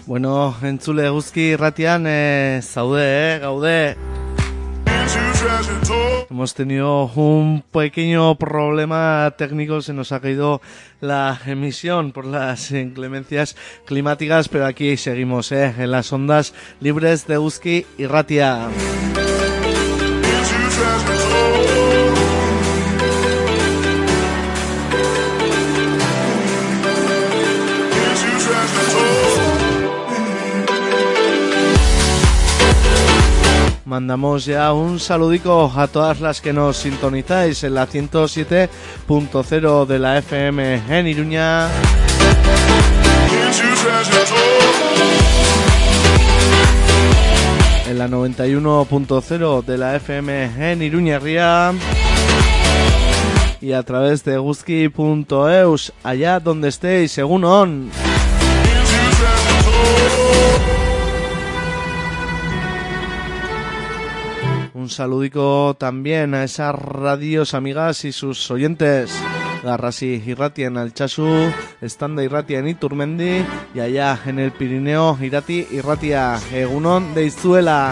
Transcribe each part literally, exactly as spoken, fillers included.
Bueno, entzule guzki irratian eh, zaude, eh, gaude. Hemos tenido un pequeño problema técnico, se nos ha caído la emisión por las inclemencias climáticas, pero aquí seguimos, eh, en las ondas libres de Euski Irratia. Mandamos ya un saludico a todas las que nos sintonizáis en la ciento siete punto cero de la F M en Iruña, en la noventa y uno punto cero de la F M en Iruñerría y a través de guzki punto eus, allá donde estéis, según on. Un saludico también a esas radios amigas y sus oyentes. Garrasi Irratia en Altsasu, Estanda Irratia en Iturmendi y allá en el Pirineo Irati Irratia, egunon de Izuela.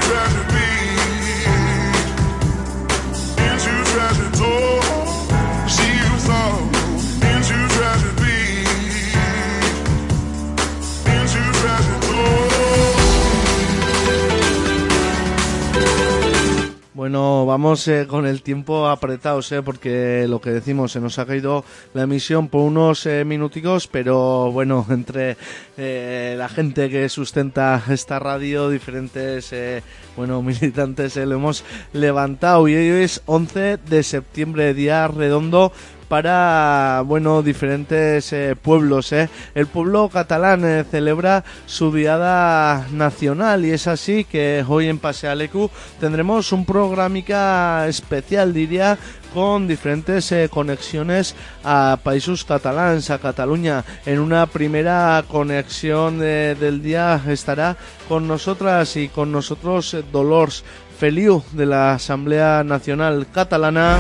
Bueno, vamos eh, con el tiempo apretados, eh, porque lo que decimos, se nos ha caído la emisión por unos eh, minuticos, pero bueno, entre eh, la gente que sustenta esta radio, diferentes eh, bueno militantes, eh, lo hemos levantado y hoy es once de septiembre, día redondo para, bueno, diferentes eh, pueblos, eh. El pueblo catalán eh, celebra su diada nacional y es así que hoy en Pasealeku tendremos un programica especial, diría, con diferentes eh, conexiones a países catalans, a Cataluña. En una primera conexión eh, del día estará con nosotras y con nosotros eh, Dolors Feliu de la Asamblea Nacional Catalana.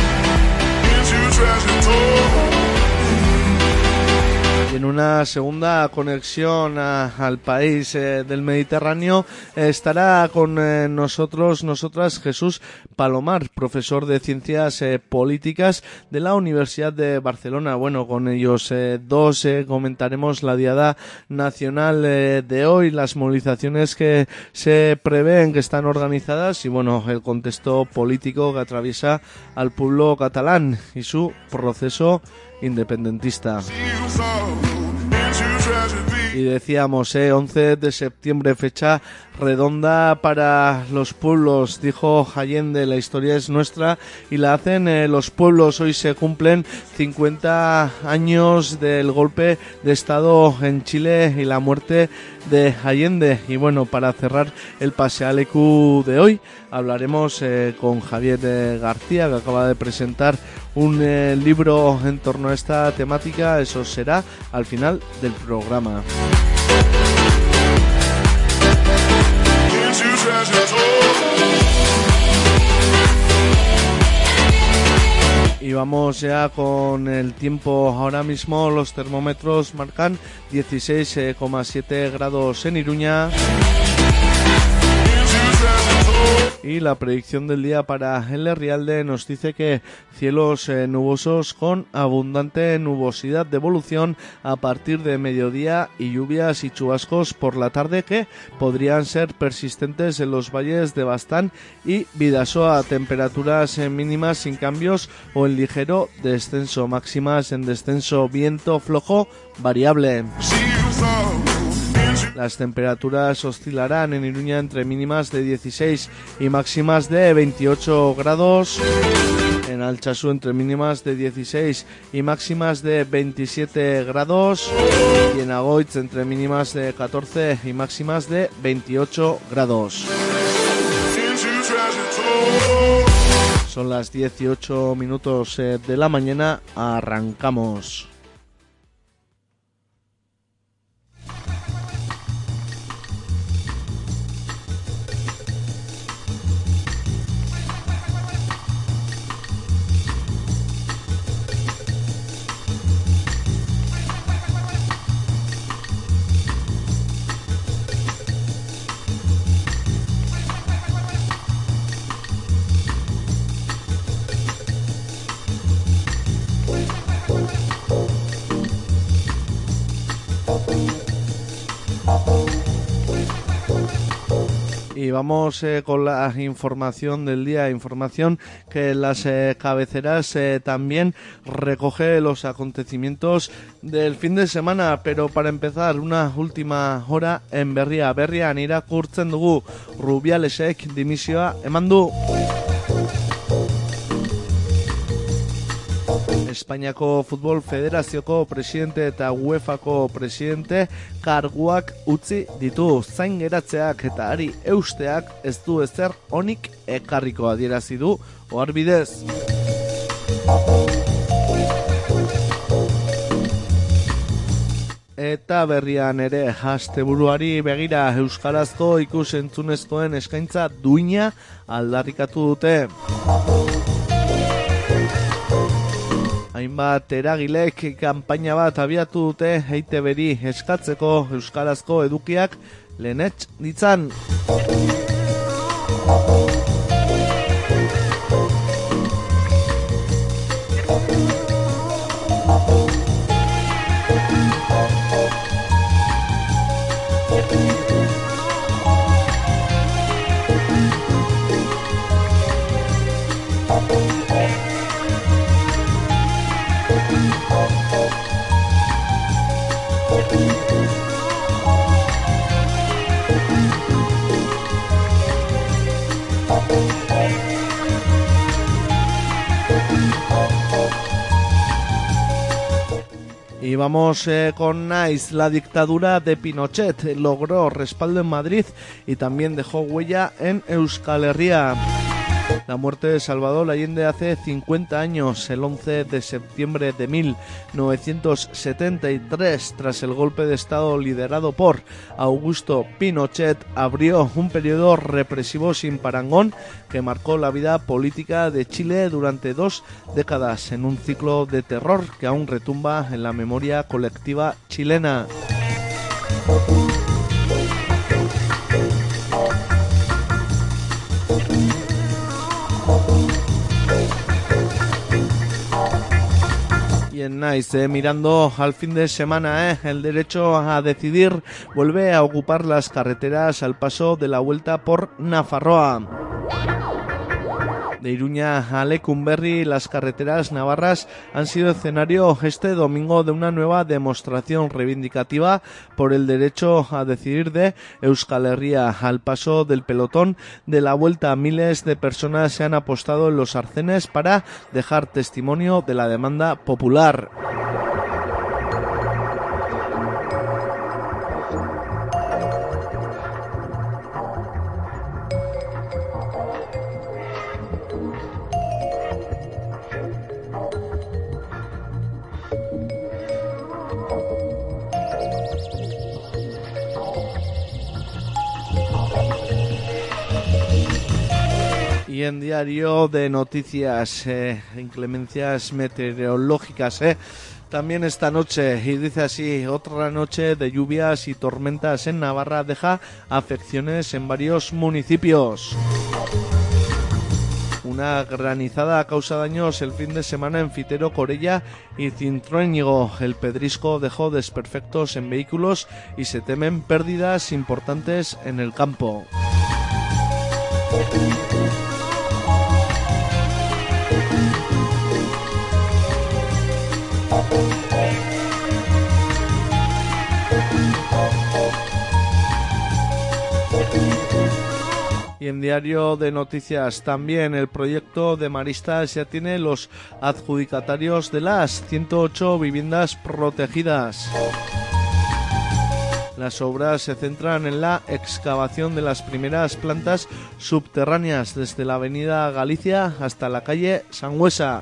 Y en una segunda conexión a, al país eh, del Mediterráneo eh, estará con eh, nosotros, nosotras, Jesús Palomar, profesor de Ciencias eh, Políticas de la Universidad de Barcelona. Bueno, con ellos eh, dos eh, comentaremos la Diada Nacional eh, de hoy, las movilizaciones que se prevén, que están organizadas y, bueno, el contexto político que atraviesa al pueblo catalán y su proceso independentista. Y decíamos, eh, once de septiembre, fecha redonda para los pueblos, dijo Allende, la historia es nuestra y la hacen eh, los pueblos. Hoy se cumplen cincuenta años del golpe de Estado en Chile y la muerte de Allende. Y bueno, para cerrar el Pasealeku de hoy, hablaremos eh, con Javier eh, García, que acaba de presentar un eh, libro en torno a esta temática. Eso será al final del programa. Y vamos ya con el tiempo. Ahora mismo los termómetros marcan dieciséis coma siete grados en Iruña. Y la predicción del día para el Herrialde nos dice que cielos eh, nubosos con abundante nubosidad de evolución a partir de mediodía y lluvias y chubascos por la tarde que podrían ser persistentes en los valles de Baztán y Bidasoa. Temperaturas eh, mínimas sin cambios o en ligero descenso, máximas en descenso, viento flojo variable. Las temperaturas oscilarán en Iruña entre mínimas de dieciséis y máximas de veintiocho grados. En Altsasu entre mínimas de dieciséis y máximas de veintisiete grados. Y en Agoitz entre mínimas de catorce y máximas de veintiocho grados. Son las dieciocho minutos de la mañana. Arrancamos. Y vamos eh, con la información del día, información que en las eh, cabeceras eh, también recoge los acontecimientos del fin de semana, pero para empezar una última hora en Berria, Berrian irakurtzen dugu Rubialesek dimisioa eman du. Espainiako Futbol Federazioko presidente eta UEFako presidente karguak utzi ditu. Zain geratzeak eta ari eusteak ez du ezer onik ekarriko adierazi du oharbidez. Eta Berrian ere asteburuari begira euskarazko ikus-entzunezkoen eskaintza duina aldarrikatu dute. Hainbat eragilek kanpaina bat abiatu dute E I Te Beri eskatzeko euskarazko edukiak lehenets ditzan. Y vamos eh, con Nice. La dictadura de Pinochet logró respaldo en Madrid y también dejó huella en Euskal Herria. La muerte de Salvador Allende hace cincuenta años, el once de septiembre de mil novecientos setenta y tres, tras el golpe de Estado liderado por Augusto Pinochet, abrió un periodo represivo sin parangón que marcó la vida política de Chile durante dos décadas, en un ciclo de terror que aún retumba en la memoria colectiva chilena. Y en Nice, eh, mirando al fin de semana, eh, el derecho a decidir vuelve a ocupar las carreteras al paso de la vuelta por Nafarroa. De Iruña a Lecumberri, las carreteras navarras han sido escenario este domingo de una nueva demostración reivindicativa por el derecho a decidir de Euskal Herria. Al paso del pelotón de la vuelta, miles de personas se han apostado en los arcenes para dejar testimonio de la demanda popular. Y en Diario de Noticias, eh, inclemencias meteorológicas, eh. También esta noche, y dice así: otra noche de lluvias y tormentas en Navarra deja afecciones en varios municipios. Una granizada causa daños el fin de semana en Fitero, Corella y Cintruénigo. El pedrisco dejó desperfectos en vehículos y se temen pérdidas importantes en el campo. Y en Diario de Noticias también, el proyecto de Maristas ya tiene los adjudicatarios de las ciento ocho viviendas protegidas. Las obras se centran en la excavación de las primeras plantas subterráneas desde la avenida Galicia hasta la calle Sangüesa.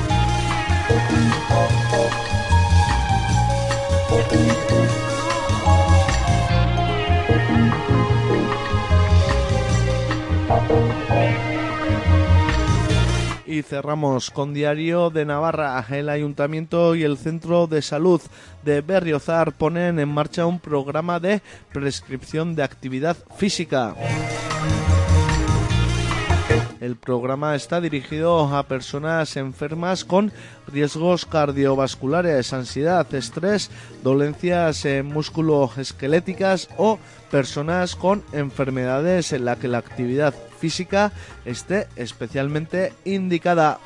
Y cerramos con Diario de Navarra. El Ayuntamiento y el Centro de Salud de Berriozar ponen en marcha un programa de prescripción de actividad física. El programa está dirigido a personas enfermas con riesgos cardiovasculares, ansiedad, estrés, dolencias eh, musculoesqueléticas o personas con enfermedades en las que la actividad física esté especialmente indicada.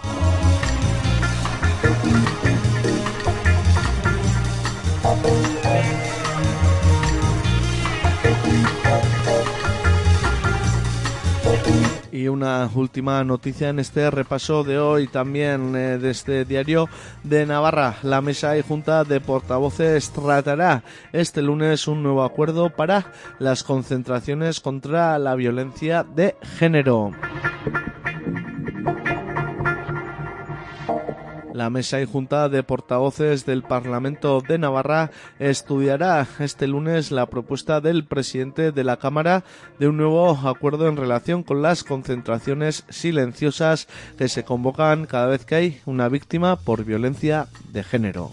Y una última noticia en este repaso de hoy también eh, de este diario de Navarra. La Mesa y Junta de Portavoces tratará este lunes un nuevo acuerdo para las concentraciones contra la violencia de género. La Mesa y Junta de Portavoces del Parlamento de Navarra estudiará este lunes la propuesta del presidente de la Cámara de un nuevo acuerdo en relación con las concentraciones silenciosas que se convocan cada vez que hay una víctima por violencia de género.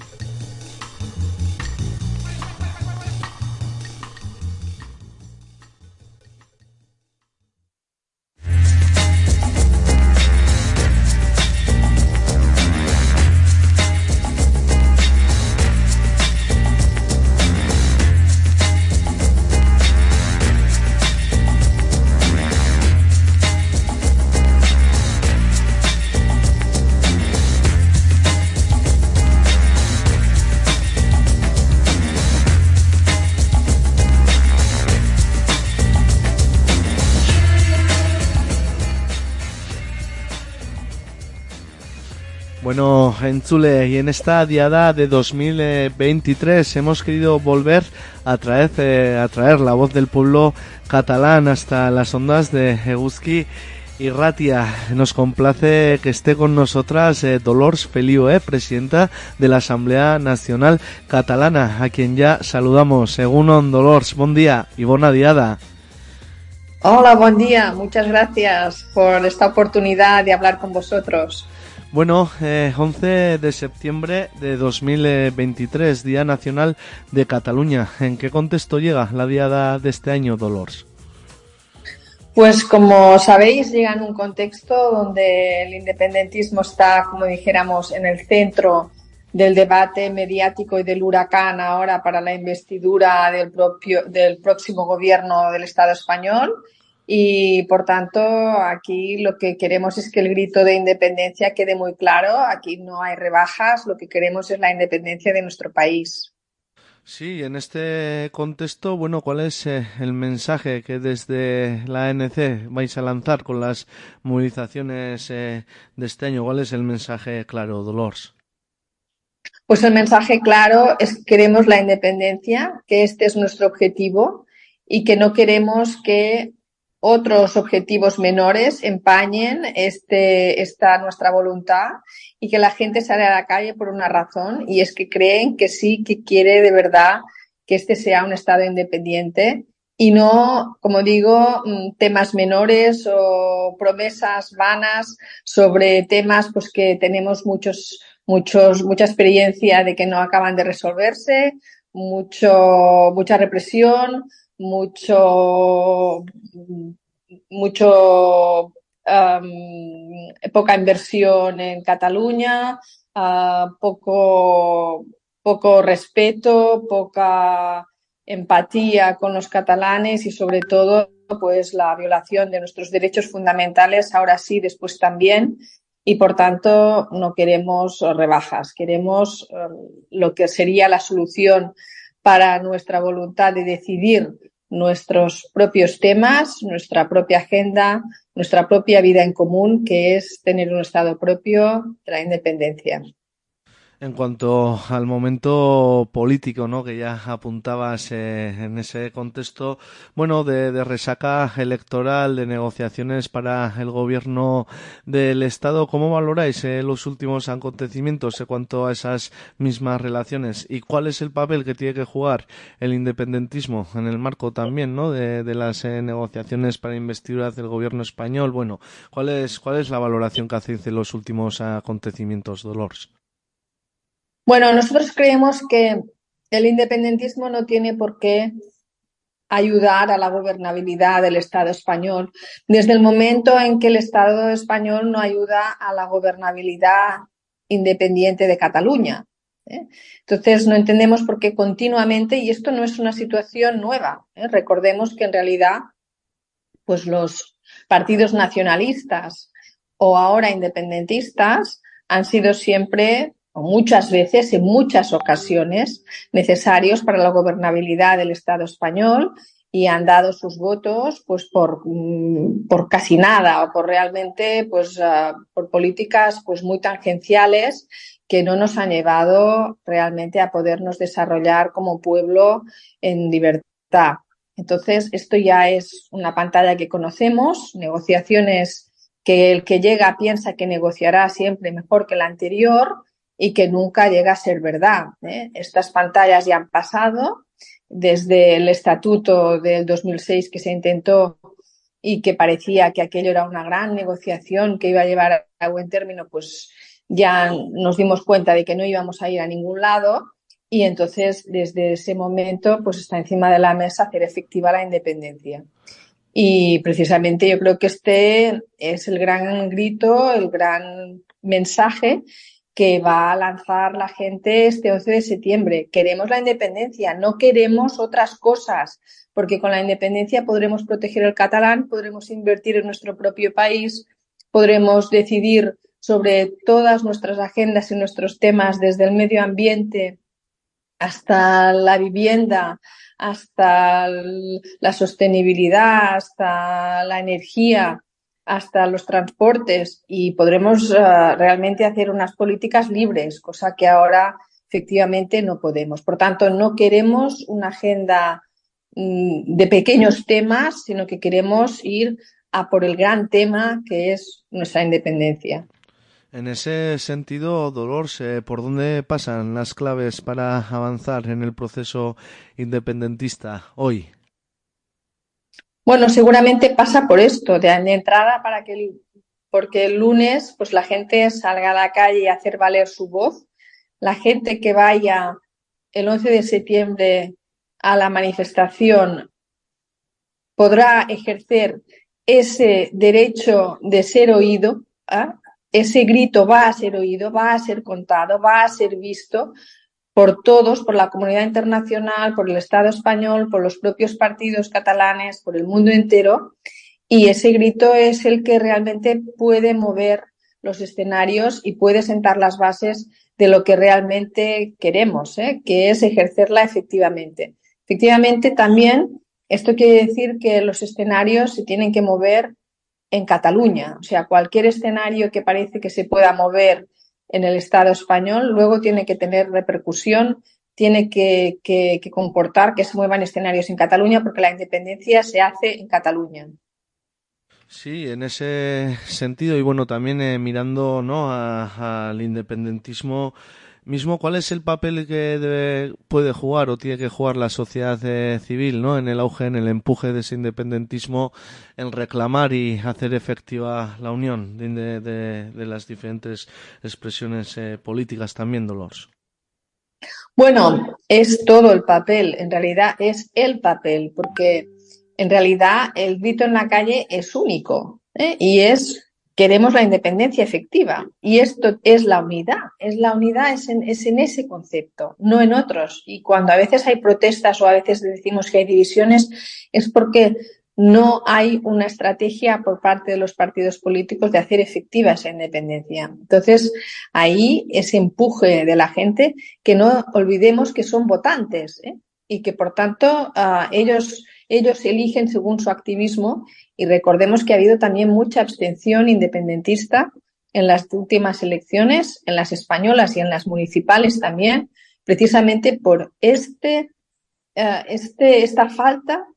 Bueno, entzule, y en esta diada de dos mil veintitrés hemos querido volver a traer, eh, a traer la voz del pueblo catalán hasta las ondas de Eguzki y Ratia. Nos complace que esté con nosotras eh, Dolors Feliu, eh, presidenta de la Asamblea Nacional Catalana, a quien ya saludamos. Egunon, Dolors, buen día y bona diada. Hola, buen día. Muchas gracias por esta oportunidad de hablar con vosotros. Bueno, eh, once de septiembre de dos mil veintitrés, Día Nacional de Cataluña. ¿En qué contexto llega la diada de este año, Dolors? Pues como sabéis, llega en un contexto donde el independentismo está, como dijéramos, en el centro del debate mediático y del huracán ahora para la investidura del propio, del próximo gobierno del Estado español. Y, por tanto, aquí lo que queremos es que el grito de independencia quede muy claro. Aquí no hay rebajas, lo que queremos es la independencia de nuestro país. Sí, en este contexto, bueno, ¿cuál es eh, el mensaje que desde la A N C vais a lanzar con las movilizaciones eh, de este año? ¿Cuál es el mensaje claro, Dolors? Pues el mensaje claro es que queremos la independencia, que este es nuestro objetivo y que no queremos que otros objetivos menores empañen este, esta nuestra voluntad y que la gente sale a la calle por una razón, y es que creen que sí, que quiere de verdad que este sea un Estado independiente y no, como digo, temas menores o promesas vanas sobre temas pues que tenemos muchos, muchos, mucha experiencia de que no acaban de resolverse, mucho, mucha represión, mucho mucho um, poca inversión en Cataluña, uh, poco poco respeto, poca empatía con los catalanes y, sobre todo, pues la violación de nuestros derechos fundamentales, ahora sí, después también. Y, por tanto, no queremos rebajas, queremos uh, lo que sería la solución para nuestra voluntad de decidir nuestros propios temas, nuestra propia agenda, nuestra propia vida en común, que es tener un Estado propio de la independencia. En cuanto al momento político, ¿no?, que ya apuntabas eh, en ese contexto, bueno, de, de resaca electoral, de negociaciones para el gobierno del Estado, ¿cómo valoráis eh, los últimos acontecimientos en cuanto a esas mismas relaciones? ¿Y cuál es el papel que tiene que jugar el independentismo en el marco también, ¿no?, de, de las eh, negociaciones para investidura del gobierno español? Bueno, ¿cuál es, cuál es la valoración que hacéis de los últimos acontecimientos, Dolors? Bueno, nosotros creemos que el independentismo no tiene por qué ayudar a la gobernabilidad del Estado español, desde el momento en que el Estado español no ayuda a la gobernabilidad independiente de Cataluña. ¿eh? Entonces, no entendemos por qué continuamente, y esto no es una situación nueva, ¿eh? recordemos que en realidad pues los partidos nacionalistas o ahora independentistas han sido siempre, o muchas veces, en muchas ocasiones, necesarios para la gobernabilidad del Estado español y han dado sus votos pues por, por casi nada o por realmente pues uh, por políticas pues muy tangenciales que no nos han llevado realmente a podernos desarrollar como pueblo en libertad. Entonces, esto ya es una pantalla que conocemos, negociaciones que el que llega piensa que negociará siempre mejor que la anterior y que nunca llega a ser verdad. ¿eh? Estas pantallas ya han pasado desde el estatuto del dos mil seis que se intentó y que parecía que aquello era una gran negociación que iba a llevar a buen término, pues ya nos dimos cuenta de que no íbamos a ir a ningún lado. Y entonces, desde ese momento, pues está encima de la mesa hacer efectiva la independencia. Y precisamente yo creo que este es el gran grito, el gran mensaje que va a lanzar la gente este once de septiembre. Queremos la independencia, no queremos otras cosas, porque con la independencia podremos proteger el catalán, podremos invertir en nuestro propio país, podremos decidir sobre todas nuestras agendas y nuestros temas, desde el medio ambiente hasta la vivienda, hasta la sostenibilidad, hasta la energía, hasta los transportes, y podremos uh, realmente hacer unas políticas libres, cosa que ahora efectivamente no podemos. Por tanto, no queremos una agenda mm, de pequeños temas, sino que queremos ir a por el gran tema que es nuestra independencia. En ese sentido, Dolors, ¿por dónde pasan las claves para avanzar en el proceso independentista hoy? Bueno, seguramente pasa por esto, de entrada para que el, porque el lunes pues la gente salga a la calle a hacer valer su voz, la gente que vaya el once de septiembre a la manifestación podrá ejercer ese derecho de ser oído, ¿eh? Ese grito va a ser oído, va a ser contado, va a ser visto por todos, por la comunidad internacional, por el Estado español, por los propios partidos catalanes, por el mundo entero, y ese grito es el que realmente puede mover los escenarios y puede sentar las bases de lo que realmente queremos, ¿eh? que es ejercerla efectivamente. Efectivamente, también esto quiere decir que los escenarios se tienen que mover en Cataluña, o sea, cualquier escenario que parece que se pueda mover en el Estado español, luego tiene que tener repercusión, tiene que, que, que comportar que se muevan escenarios en Cataluña, porque la independencia se hace en Cataluña. Sí, en ese sentido, y bueno, también eh, mirando ¿no? al independentismo mismo, ¿cuál es el papel que debe, puede jugar o tiene que jugar la sociedad eh, civil, ¿no? en el auge, en el empuje de ese independentismo, en reclamar y hacer efectiva la unión de, de, de las diferentes expresiones eh, políticas también, Dolors? Bueno, es todo el papel, en realidad es el papel, porque en realidad el grito en la calle es único, ¿eh? y es queremos la independencia efectiva, y esto es la unidad, es la unidad es en, es en ese concepto, no en otros, y cuando a veces hay protestas o a veces decimos que hay divisiones es porque no hay una estrategia por parte de los partidos políticos de hacer efectiva esa independencia. Entonces, ahí ese empuje de la gente, que no olvidemos que son votantes, ¿eh? y que, por tanto, uh, ellos, ellos eligen según su activismo, y recordemos que ha habido también mucha abstención independentista en las últimas elecciones, en las españolas y en las municipales también, precisamente por este, uh, este, esta falta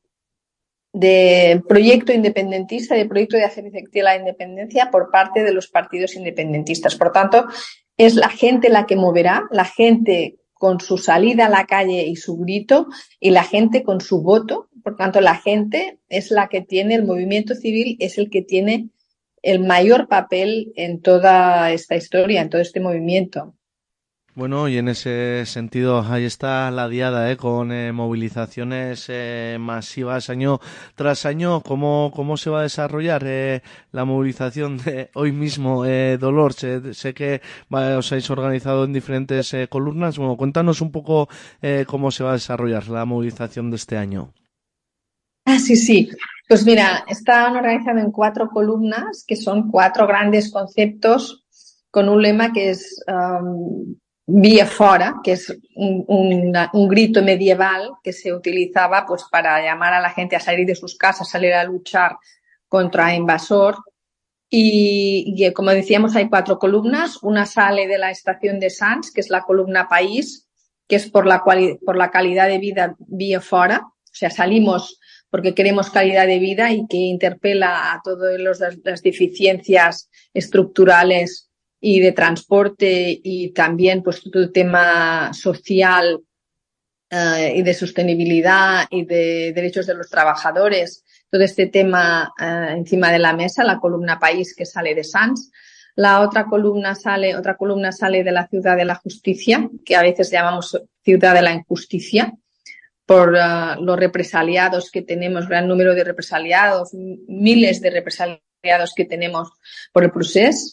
de proyecto independentista, de proyecto de hacer efectiva la independencia por parte de los partidos independentistas. Por tanto, es la gente la que moverá, la gente con su salida a la calle y su grito, y la gente con su voto. Por tanto, la gente es la que tiene, el movimiento civil es el que tiene el mayor papel en toda esta historia, en todo este movimiento. Bueno, y en ese sentido, ahí está la diada, ¿eh? Con eh, movilizaciones eh, masivas año tras año. ¿Cómo, cómo se va a desarrollar eh, la movilización de hoy mismo, eh, Dolor? Sé, sé que va, os habéis organizado en diferentes eh, columnas. Bueno, cuéntanos un poco eh, cómo se va a desarrollar la movilización de este año. Ah, sí, sí. Pues mira, están organizados en cuatro columnas, que son cuatro grandes conceptos con un lema que es um, Vía Fora, que es un, un, un grito medieval que se utilizaba pues para llamar a la gente a salir de sus casas, salir a luchar contra invasor. Y, y como decíamos, hay cuatro columnas. Una sale de la estación de Sants, que es la columna País, que es por la, cual, por la calidad de vida vía fora. O sea, salimos porque queremos calidad de vida y que interpela a todas las deficiencias estructurales y de transporte y también pues todo el tema social uh, y de sostenibilidad y de derechos de los trabajadores. Todo este tema uh, encima de la mesa, la columna País que sale de Sants. La otra columna sale, otra columna sale de la ciudad de la justicia, que a veces llamamos ciudad de la injusticia, por uh, los represaliados que tenemos, gran número de represaliados, miles de represaliados que tenemos por el procés.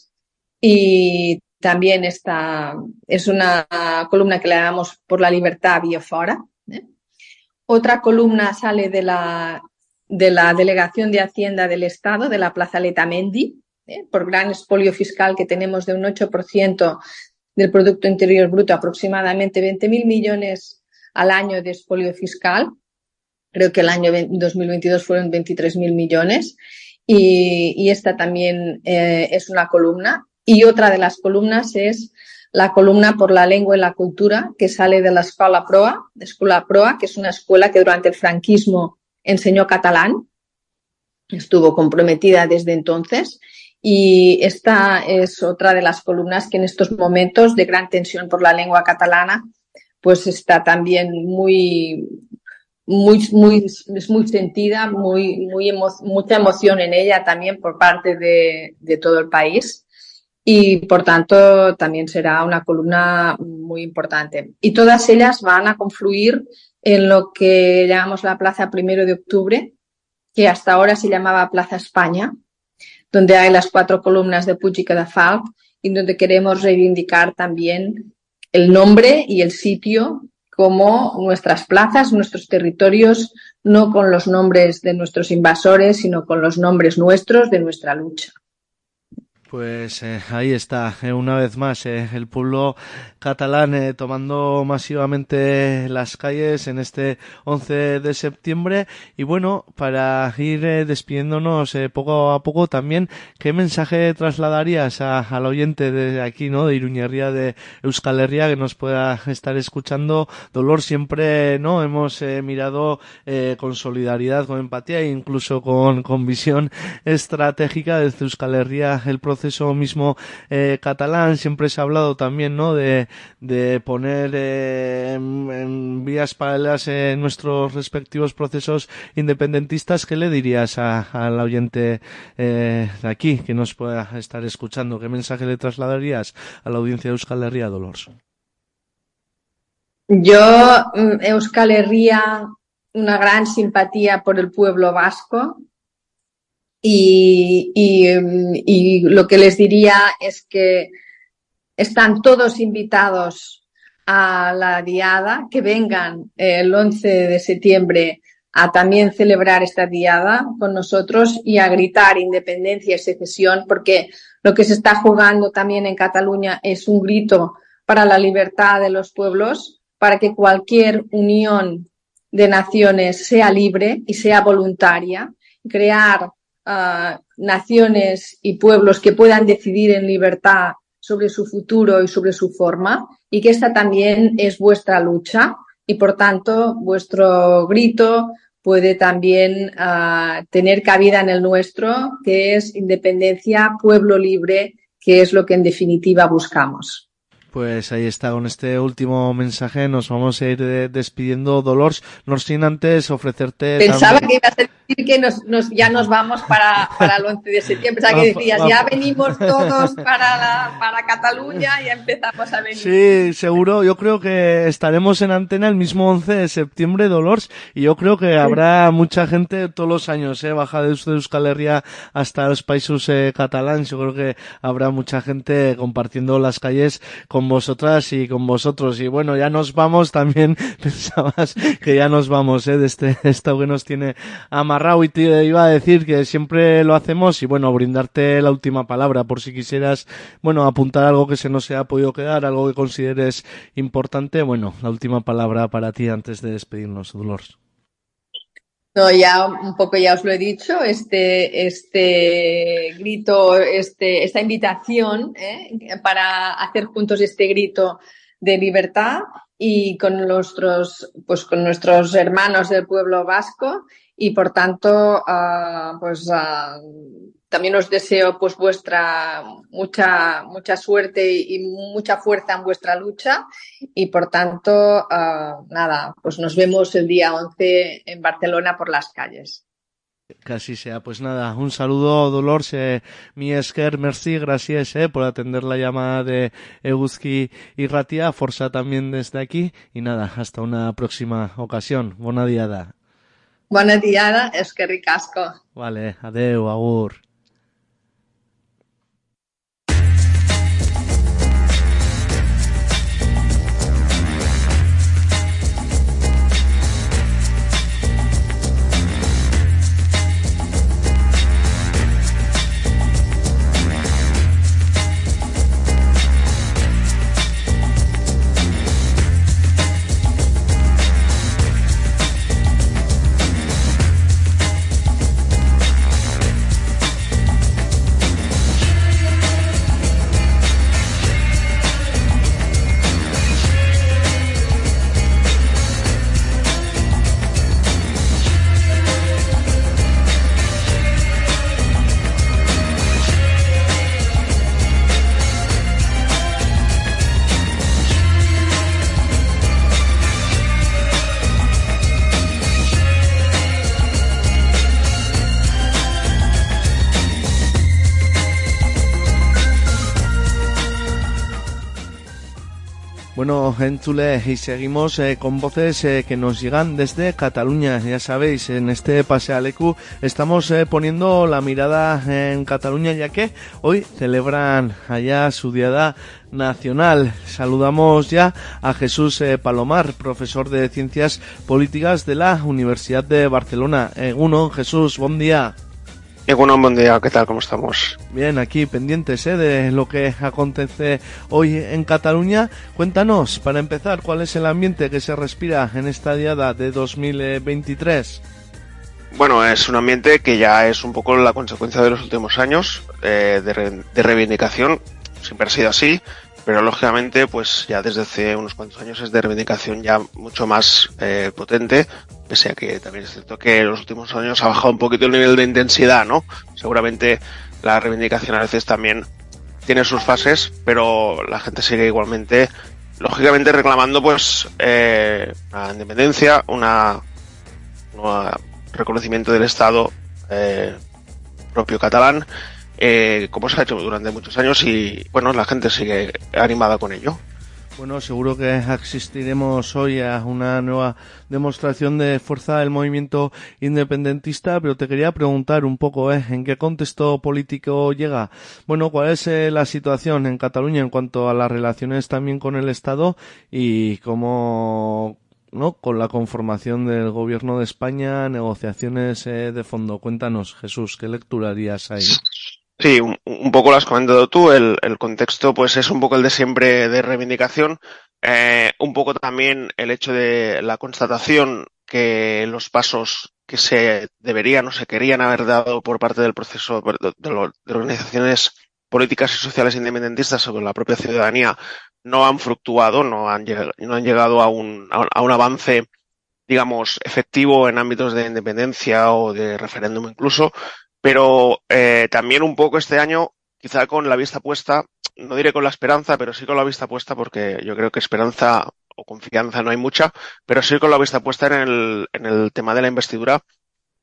Y también esta es una columna que le llamamos por la libertad vía fora. ¿eh? Otra columna sale de la, de la Delegación de Hacienda del Estado, de la Plaza Letamendi, ¿eh? por gran expolio fiscal que tenemos de un ocho por ciento del Producto Interior Bruto, aproximadamente veinte mil millones al año de expolio fiscal. Creo que el año dos mil veintidós fueron veintitrés mil millones. Y, y esta también eh, es una columna. Y otra de las columnas es la columna por la lengua y la cultura, que sale de la Escola Proa, de Escola Proa, que es una escuela que durante el franquismo enseñó catalán. Estuvo comprometida desde entonces. Y esta es otra de las columnas que en estos momentos de gran tensión por la lengua catalana, pues está también muy, muy, muy, es muy sentida, muy, muy emo, mucha emoción en ella también por parte de, de todo el país. Y, por tanto, también será una columna muy importante. Y todas ellas van a confluir en lo que llamamos la Plaza Primero de Octubre, que hasta ahora se llamaba Plaza España, donde hay las cuatro columnas de Puig i Cadafalch y donde queremos reivindicar también el nombre y el sitio como nuestras plazas, nuestros territorios, no con los nombres de nuestros invasores, sino con los nombres nuestros de nuestra lucha. Pues eh, ahí está, eh, una vez más, eh, el pueblo catalán eh, tomando masivamente las calles en este once de septiembre. Y bueno, para ir eh, despidiéndonos eh, poco a poco también, ¿qué mensaje trasladarías a, al oyente de aquí, ¿no? De Iruñerría, de Euskal Herria, que nos pueda estar escuchando? Dolor, siempre, ¿no? Hemos eh, mirado eh, con solidaridad, con empatía e incluso con, con visión estratégica desde Euskal Herria el proceso proceso mismo eh, catalán. Siempre se ha hablado también, ¿no? De, de poner eh, en, en vías paralelas eh, nuestros respectivos procesos independentistas. ¿Qué le dirías a, al oyente eh, de aquí que nos pueda estar escuchando? ¿Qué mensaje le trasladarías a la audiencia de Euskal Herria, Dolors? Yo, Euskal Herria, una gran simpatía por el pueblo vasco. Y, y, y lo que les diría es que están todos invitados a la diada, que vengan el once de septiembre a también celebrar esta diada con nosotros y a gritar independencia y secesión, porque lo que se está jugando también en Cataluña es un grito para la libertad de los pueblos, para que cualquier unión de naciones sea libre y sea voluntaria, crear Uh, naciones y pueblos que puedan decidir en libertad sobre su futuro y sobre su forma, y que esta también es vuestra lucha y por tanto vuestro grito puede también uh, tener cabida en el nuestro, que es independencia, pueblo libre, que es lo que en definitiva buscamos. Pues ahí está, con este último mensaje nos vamos a ir despidiendo, Dolors, no sin antes ofrecerte... Pensaba también... que iba a ser decir que nos, nos, ya nos vamos para, para el once de septiembre. O sea, que decías, ya venimos todos para, la, para Cataluña y ya empezamos a venir. Sí, seguro. Yo creo que estaremos en antena el mismo once de septiembre, Dolors, y yo creo que habrá mucha gente todos los años, eh, baja de Euskal Herria hasta los países eh, catalans. Yo creo que habrá mucha gente compartiendo las calles con vosotras y con vosotros. Y bueno, ya nos vamos también. Pensabas que ya nos vamos, eh, de este estado que nos tiene amarrado, y te iba a decir que siempre lo hacemos y bueno, brindarte la última palabra por si quisieras, bueno, apuntar algo que se nos haya podido quedar, algo que consideres importante. Bueno, la última palabra para ti antes de despedirnos, Dolores. No, ya un poco ya os lo he dicho, este, este grito, este, esta invitación, ¿eh? Para hacer juntos este grito de libertad y con nuestros, pues con nuestros hermanos del pueblo vasco, y por tanto, uh, pues uh, también os deseo pues vuestra mucha mucha suerte y mucha fuerza en vuestra lucha, y por tanto, uh, nada, pues nos vemos el día once en Barcelona por las calles. Que así sea. Pues nada, un saludo, Dolors, eh, mi esker, merci, gracias eh, por atender la llamada de Eguzki y Ratia, Forza también desde aquí, y nada, hasta una próxima ocasión. Bona diada. Bona diada, eskerrik asko. Vale, adeu, agur. Bueno, Entzule, y seguimos eh, con voces eh, que nos llegan desde Cataluña. Ya sabéis, en este Pasealecu estamos eh, poniendo la mirada en Cataluña, ya que hoy celebran allá su Diada Nacional. Saludamos ya a Jesús eh, Palomar, profesor de Ciencias Políticas de la Universidad de Barcelona. Eh, uno, Jesús, buen día. Y bueno, buen día, ¿qué tal? ¿Cómo estamos? Bien, aquí pendientes ¿eh? de lo que acontece hoy en Cataluña. Cuéntanos, para empezar, ¿cuál es el ambiente que se respira en esta diada de dos mil veintitrés? Bueno, es un ambiente que ya es un poco la consecuencia de los últimos años eh, de, re, de reivindicación. Siempre ha sido así, pero lógicamente pues ya desde hace unos cuantos años es de reivindicación ya mucho más eh, potente, pese a que también es cierto que en los últimos años ha bajado un poquito el nivel de intensidad, ¿no? Seguramente la reivindicación a veces también tiene sus fases, pero la gente sigue igualmente, lógicamente reclamando pues eh, una independencia, una, un reconocimiento del Estado eh, propio catalán, eh, como se ha hecho durante muchos años, y bueno, la gente sigue animada con ello. Bueno, seguro que asistiremos hoy a una nueva demostración de fuerza del movimiento independentista, pero te quería preguntar un poco, ¿eh? ¿En qué contexto político llega? Bueno, ¿cuál es eh, la situación en Cataluña en cuanto a las relaciones también con el Estado y cómo, ¿no?, con la conformación del Gobierno de España, negociaciones eh, de fondo? Cuéntanos, Jesús, ¿qué lectura harías ahí? Sí, un, un poco lo has comentado tú, el, el contexto pues es un poco el de siempre de reivindicación, eh, un poco también el hecho de la constatación que los pasos que se deberían o se querían haber dado por parte del proceso de, de, lo, de organizaciones políticas y sociales independentistas sobre la propia ciudadanía no han fructuado, no han llegado, no han llegado a un, a un avance, digamos, efectivo en ámbitos de independencia o de referéndum incluso. Pero eh, también un poco este año, quizá con la vista puesta, no diré con la esperanza, pero sí con la vista puesta, porque yo creo que esperanza o confianza no hay mucha, pero sí con la vista puesta en el, en el tema de la investidura,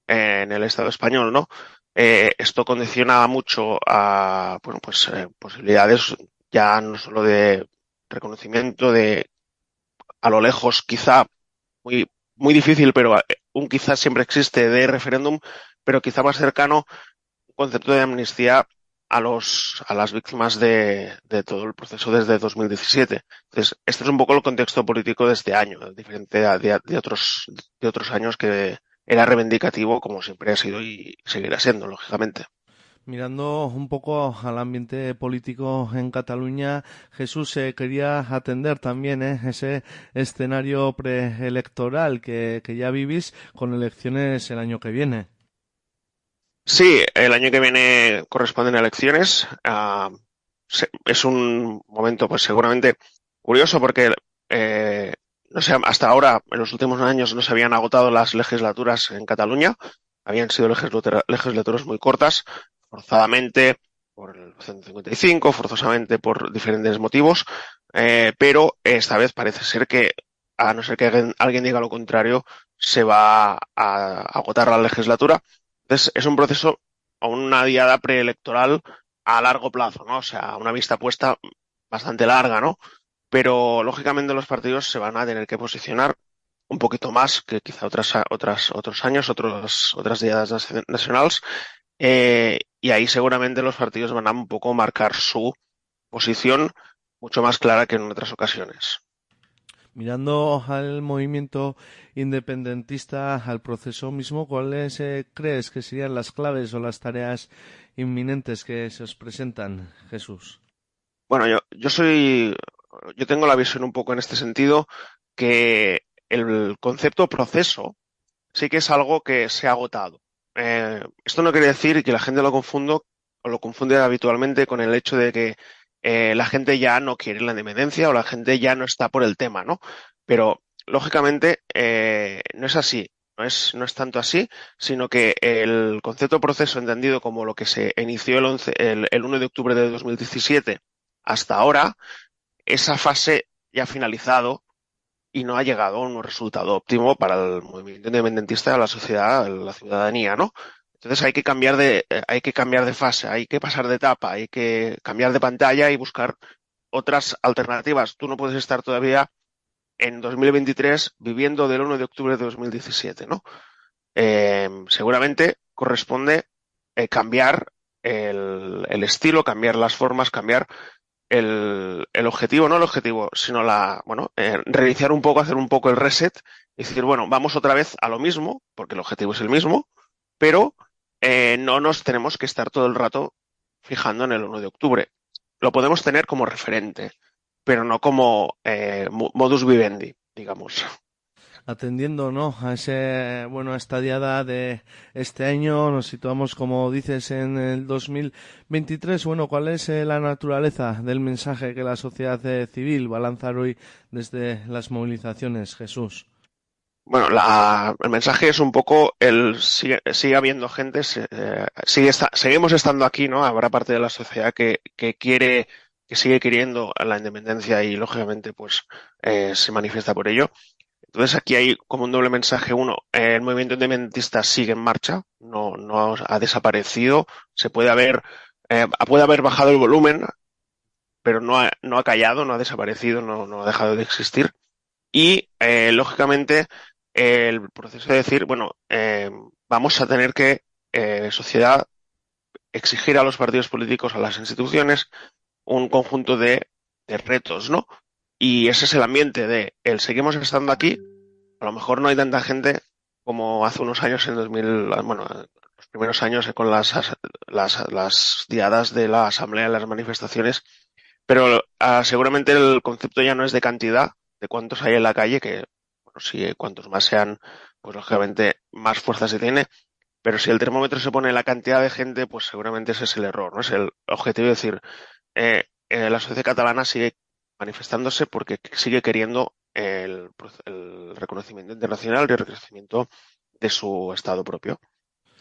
eh, en el Estado español, ¿no? Eh, esto condiciona mucho a, bueno, pues eh, posibilidades ya no solo de reconocimiento de a lo lejos, quizá muy, muy difícil, pero eh, un quizá siempre existe de referéndum, pero quizá más cercano un concepto de amnistía a los a las víctimas de, de todo el proceso desde dos mil diecisiete. Entonces, este es un poco el contexto político de este año, diferente a de, de otros de otros años que era reivindicativo, como siempre ha sido y seguirá siendo, lógicamente. Mirando un poco al ambiente político en Cataluña, Jesús, eh, quería atender también eh, ese escenario preelectoral que, que ya vivís con elecciones el año que viene. Sí, el año que viene corresponden elecciones. Uh, se, es un momento, pues seguramente curioso porque, eh, no sé, hasta ahora, en los últimos años, no se habían agotado las legislaturas en Cataluña. Habían sido legislatura, legislaturas muy cortas, forzadamente por el ciento cincuenta y cinco, forzosamente por diferentes motivos, eh, pero esta vez parece ser que, a no ser que alguien, alguien diga lo contrario, se va a agotar la legislatura. Entonces, es un proceso o una diada preelectoral a largo plazo, ¿no? O sea, una vista puesta bastante larga, ¿no? Pero, lógicamente, los partidos se van a tener que posicionar un poquito más que quizá otras, otras, otros años, otros, otras diadas nacionales, eh, y ahí seguramente los partidos van a un poco marcar su posición mucho más clara que en otras ocasiones. Mirando al movimiento independentista, al proceso mismo, ¿cuáles eh, crees que serían las claves o las tareas inminentes que se os presentan, Jesús? Bueno, yo, yo soy, yo tengo la visión un poco en este sentido que el concepto proceso sí que es algo que se ha agotado. Eh, esto no quiere decir que la gente lo confundo o lo confunde habitualmente con el hecho de que eh, la gente ya no quiere la independencia o la gente ya no está por el tema, ¿no? Pero lógicamente eh, no es así. No es, no es tanto así, sino que el concepto proceso entendido como lo que se inició el, once, el, el uno de octubre de dos mil diecisiete hasta ahora, esa fase ya ha finalizado y no ha llegado a un resultado óptimo para el movimiento independentista, la sociedad, la ciudadanía, ¿no? Entonces hay que cambiar de, hay que cambiar de fase, hay que pasar de etapa, hay que cambiar de pantalla y buscar otras alternativas. Tú no puedes estar todavía en dos mil veintitrés viviendo del uno de octubre de dos mil diecisiete, ¿no? Eh, seguramente corresponde eh, cambiar el, el estilo, cambiar las formas, cambiar el, el objetivo, no el objetivo, sino la, bueno, eh, reiniciar un poco, hacer un poco el reset y decir, bueno, vamos otra vez a lo mismo, porque el objetivo es el mismo, pero eh, no nos tenemos que estar todo el rato fijando en el uno de octubre. Lo podemos tener como referente, pero no como eh, modus vivendi, digamos. Atendiendo, ¿no? A ese, bueno, a esta diada de este año, nos situamos, como dices, en el dos mil veintitrés. Bueno, ¿cuál es eh, la naturaleza del mensaje que la sociedad eh, civil va a lanzar hoy desde las movilizaciones, Jesús? Bueno, la, el mensaje es un poco el sigue, sigue habiendo gente, se, eh, sigue esta, seguimos estando aquí, ¿no? Habrá parte de la sociedad que, que quiere, que sigue queriendo la independencia y lógicamente pues eh, se manifiesta por ello. Entonces aquí hay como un doble mensaje. Uno, eh, el movimiento independentista sigue en marcha, no, no ha desaparecido, se puede haber, eh, puede haber bajado el volumen, pero no ha, no ha callado, no ha desaparecido, no, no ha dejado de existir. Y eh, lógicamente el proceso de decir, bueno, eh, vamos a tener que, eh, sociedad, exigir a los partidos políticos, a las instituciones, un conjunto de, de retos, ¿no? Y ese es el ambiente de el seguimos estando aquí. A lo mejor no hay tanta gente como hace unos años, en dos mil, bueno, los primeros años con las, las, las diadas de la asamblea, las manifestaciones, pero uh, seguramente el concepto ya no es de cantidad, de cuántos hay en la calle, que, bueno, si cuantos más sean, pues lógicamente más fuerza se tiene, pero si el termómetro se pone en la cantidad de gente, pues seguramente ese es el error, ¿no? Es el objetivo de decir, eh, eh, la sociedad catalana sigue manifestándose porque sigue queriendo el, el reconocimiento internacional y el reconocimiento de su Estado propio.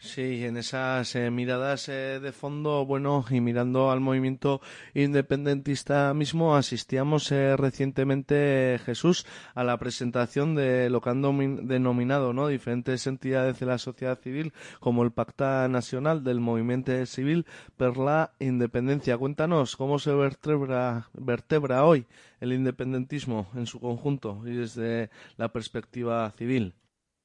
Sí, en esas eh, miradas eh, de fondo, bueno, y mirando al movimiento independentista mismo, asistíamos eh, recientemente, eh, Jesús, a la presentación de lo que han domin- denominado, ¿no?, diferentes entidades de la sociedad civil, como el Pacta Nacional del Movimiento Civil per la Independencia. Cuéntanos cómo se vertebra, vertebra hoy el independentismo en su conjunto y desde la perspectiva civil.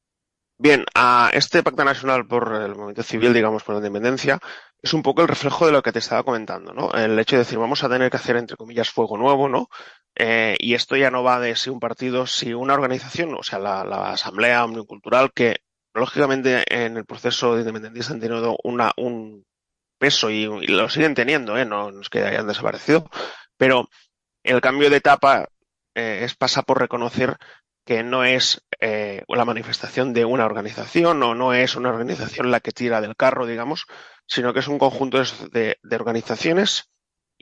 Bien, a este Pacto Nacional por el Movimiento Civil, digamos, por la independencia, es un poco el reflejo de lo que te estaba comentando, ¿no? El hecho de decir, vamos a tener que hacer, entre comillas, fuego nuevo, ¿no? Eh, y esto ya no va de si un partido, si una organización, o sea, la, la Asamblea Omnium Cultural, que lógicamente en el proceso de independentista han tenido una, un peso y, y lo siguen teniendo, ¿eh? No, no es que hayan desaparecido, pero el cambio de etapa eh, es pasa por reconocer que no es eh, la manifestación de una organización o no es una organización la que tira del carro, digamos, sino que es un conjunto de, de organizaciones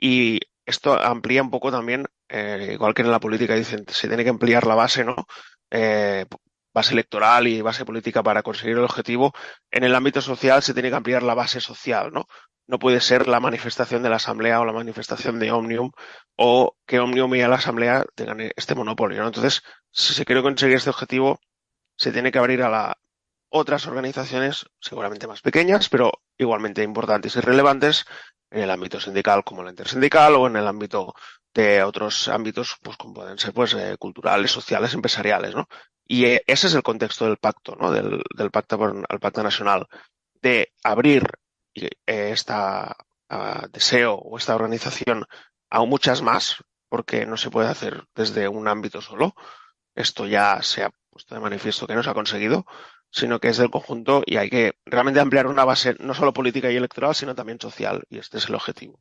y esto amplía un poco también, eh, igual que en la política dicen, se tiene que ampliar la base, ¿no? Eh, base electoral y base política para conseguir el objetivo. En el ámbito social se tiene que ampliar la base social, ¿no? No puede ser la manifestación de la Asamblea o la manifestación de Omnium o que Omnium y la Asamblea tengan este monopolio, ¿no? Entonces, si se quiere conseguir este objetivo, se tiene que abrir a la, otras organizaciones seguramente más pequeñas, pero igualmente importantes y relevantes en el ámbito sindical como la intersindical o en el ámbito de otros ámbitos, pues como pueden ser pues eh, culturales, sociales, empresariales, ¿no? Y eh, ese es el contexto del pacto, ¿no? Del, del pacto por, al pacto nacional, de abrir eh, esta uh, deseo o esta organización a muchas más, porque no se puede hacer desde un ámbito solo. Esto ya se ha puesto de manifiesto que no se ha conseguido, sino que es del conjunto y hay que realmente ampliar una base no solo política y electoral, sino también social, y este es el objetivo.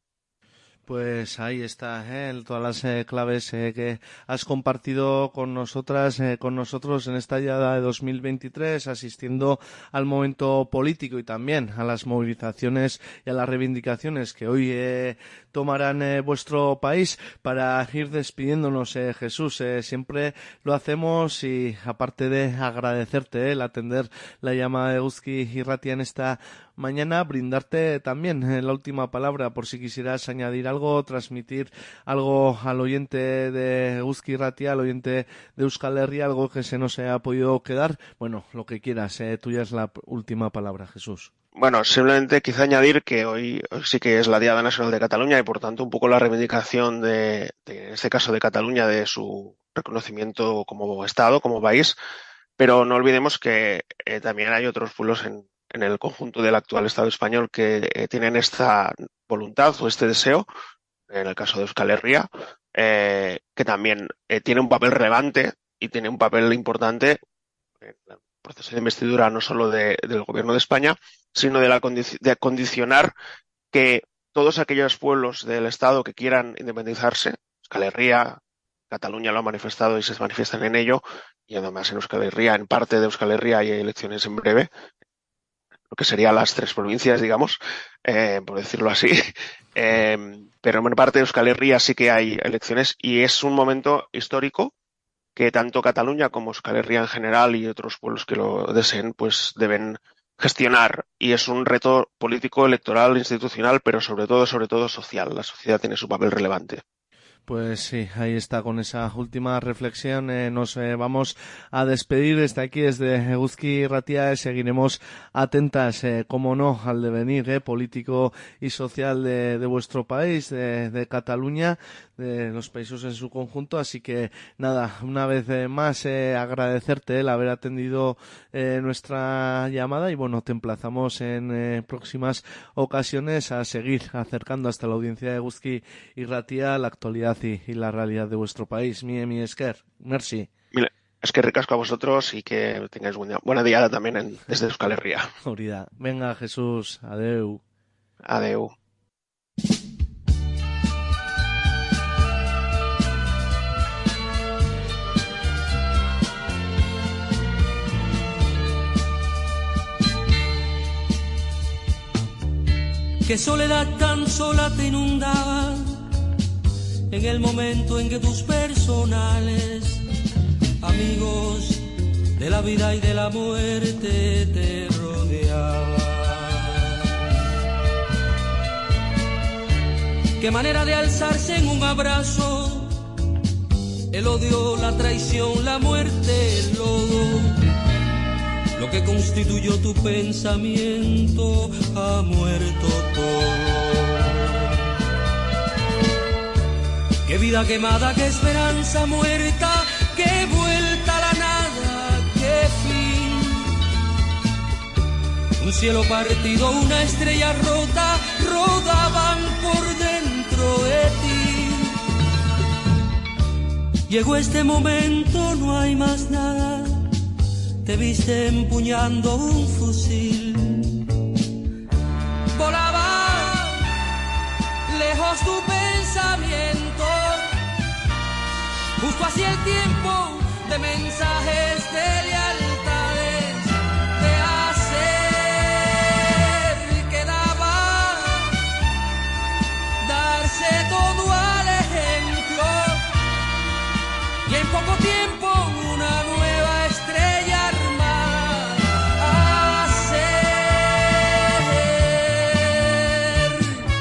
Pues ahí está, ¿eh? Todas las eh, claves eh, que has compartido con nosotras, eh, con nosotros en esta llegada de dos mil veintitrés, asistiendo al momento político y también a las movilizaciones y a las reivindicaciones que hoy eh, tomarán eh, vuestro país. Para ir despidiéndonos, eh, Jesús, eh, siempre lo hacemos y aparte de agradecerte eh, el atender la llamada de Eguzki Irratia en esta mañana, brindarte también eh, la última palabra por si quisieras añadir algo, transmitir algo al oyente de Eguzki Irratia, al oyente de Euskal Herria, algo que se nos haya podido quedar. Bueno, lo que quieras, eh, tuya es la última palabra, Jesús. Bueno, simplemente quizá añadir que hoy, hoy sí que es la Diada Nacional de Cataluña y por tanto un poco la reivindicación de, de en este caso de Cataluña, de su reconocimiento como Estado, como país, pero no olvidemos que eh, también hay otros pueblos en en el conjunto del actual Estado español que eh, tienen esta voluntad o este deseo, en el caso de Euskal Herria, eh, que también eh, tiene un papel relevante y tiene un papel importante en el proceso de investidura no solo de, del Gobierno de España, sino de, la condici- de condicionar que todos aquellos pueblos del Estado que quieran independizarse, Euskal Herria, Cataluña lo ha manifestado y se manifiestan en ello, y además en Euskal Herria, en parte de Euskal Herria hay elecciones en breve, lo que serían las tres provincias, digamos, eh, por decirlo así. Eh, pero en parte de Euskal Herria sí que hay elecciones y es un momento histórico que tanto Cataluña como Euskal Herria en general y otros pueblos que lo deseen, pues deben gestionar. Y es un reto político, electoral, institucional, pero sobre todo, sobre todo social. La sociedad tiene su papel relevante. Pues sí, ahí está con esa última reflexión. Eh, nos eh, vamos a despedir desde aquí, desde Eguzki Irratia. Eh, seguiremos atentas, eh, como no, al devenir eh, político y social de, de vuestro país, de, de Cataluña, de los países en su conjunto. Así que nada, una vez eh, más eh, agradecerte el haber atendido eh, nuestra llamada y bueno, te emplazamos en eh, próximas ocasiones a seguir acercando hasta la audiencia de Eguzki Irratia la actualidad y, y la realidad de vuestro país. Mi, mi esker, merci. Mira, es que ricasco a vosotros y que tengáis buena, buena diada también en, desde Euskal Herria. Venga, Jesús, adeu. Adeu. Qué soledad tan sola te inundaba en el momento en que tus personales amigos de la vida y de la muerte te rodeaban. qué manera de alzarse en un abrazo. El odio, la traición, la muerte, el lodo. Lo que constituyó tu pensamiento ha muerto todo. Qué vida quemada, qué esperanza muerta, qué vuelta a la nada, qué fin. Un cielo partido, una estrella rota, rodaban por dentro de ti. Llegó este momento, no hay más nada. Te viste empuñando un fusil. Volaba lejos tu pensamiento, justo hacia el tiempo de mensajes de lealtades, de hacer quedaba darse todo al ejemplo, y en poco tiempo una nueva estrella armada hacer.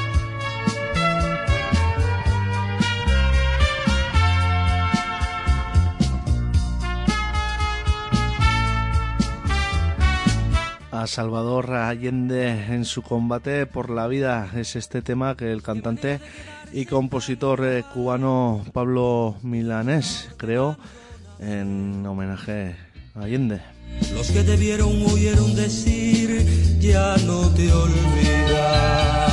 A Salvador Allende en su combate por la vida es este tema que el cantante y compositor eh, cubano Pablo Milanés creó en homenaje a Allende. Los que te vieron oyeron decir, ya no te olvidas.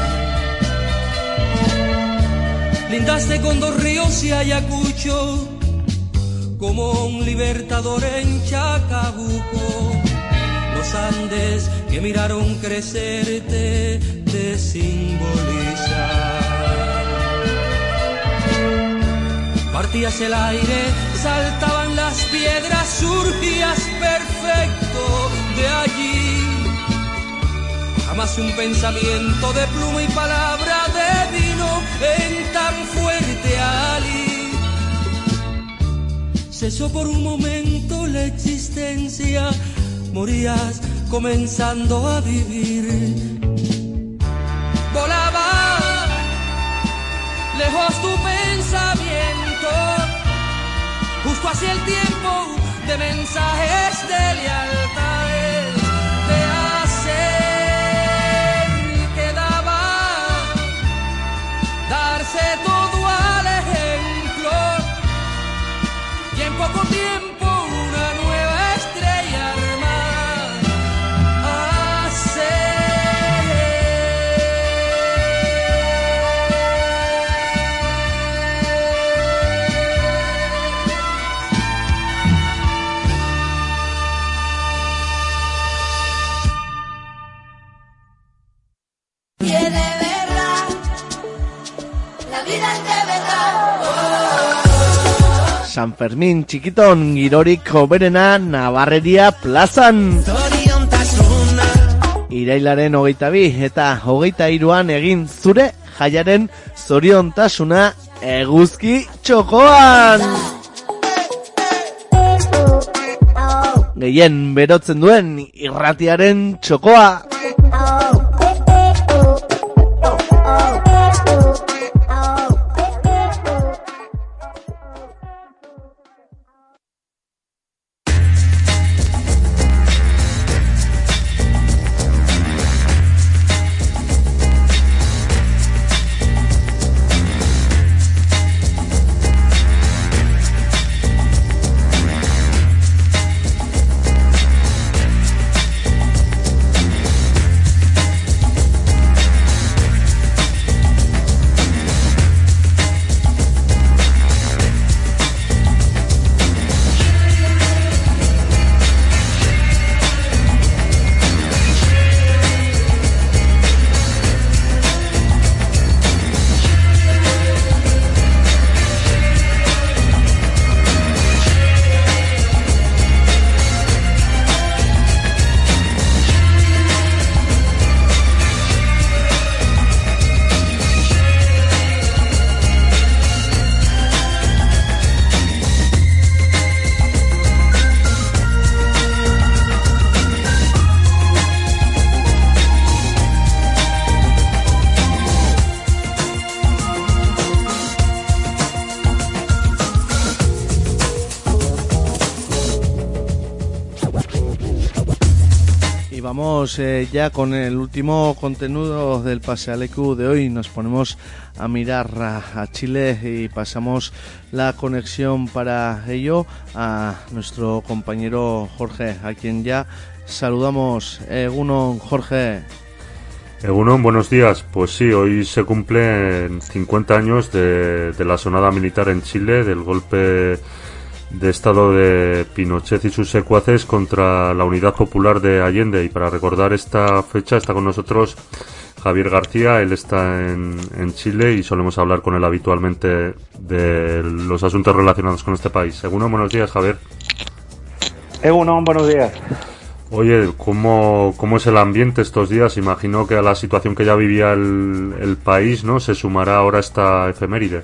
Lindaste con dos ríos y Ayacucho, como un libertador en Chacabuco. Los Andes que miraron crecerte te simbolizan. Partías el aire, saltaban las piedras, surgías perfecto de allí. Jamás un pensamiento de pluma y palabra devino en tan fuerte ali. Cesó por un momento la existencia, morías comenzando a vivir. Volaba lejos tu pensamiento, justo hacia el tiempo de mensajes de lealtades, de hacer quedaba darse todo al ejemplo, y en poco tiempo una nueva estrella armada hacer. San Fermin txikiton girorik hoberena Nabarreria plazan. Irailaren hogeita bi eta hogeita hiruan egin zure jaiaren zoriontasuna eguzki txokoan. Gehien berotzen duen irratiaren txokoa. vamos eh, ya con el último contenido del Pasealeku de hoy. Nos ponemos a mirar a, a Chile y pasamos la conexión para ello a nuestro compañero Jorge, a quien ya saludamos. Egunon, Jorge. Egunon, buenos días. Pues sí, hoy se cumplen cincuenta años de, de la sonada militar en Chile, del golpe de estado de Pinochet y sus secuaces contra la Unidad Popular de Allende. Y para recordar esta fecha está con nosotros Javier García. Él está en, en Chile y solemos hablar con él habitualmente de los asuntos relacionados con este país. Egunon, buenos días, Javier. Egunon, buenos días. Oye, ¿cómo, ¿cómo es el ambiente estos días? Imagino que a la situación que ya vivía el, el país, ¿no?, se sumará ahora esta efeméride.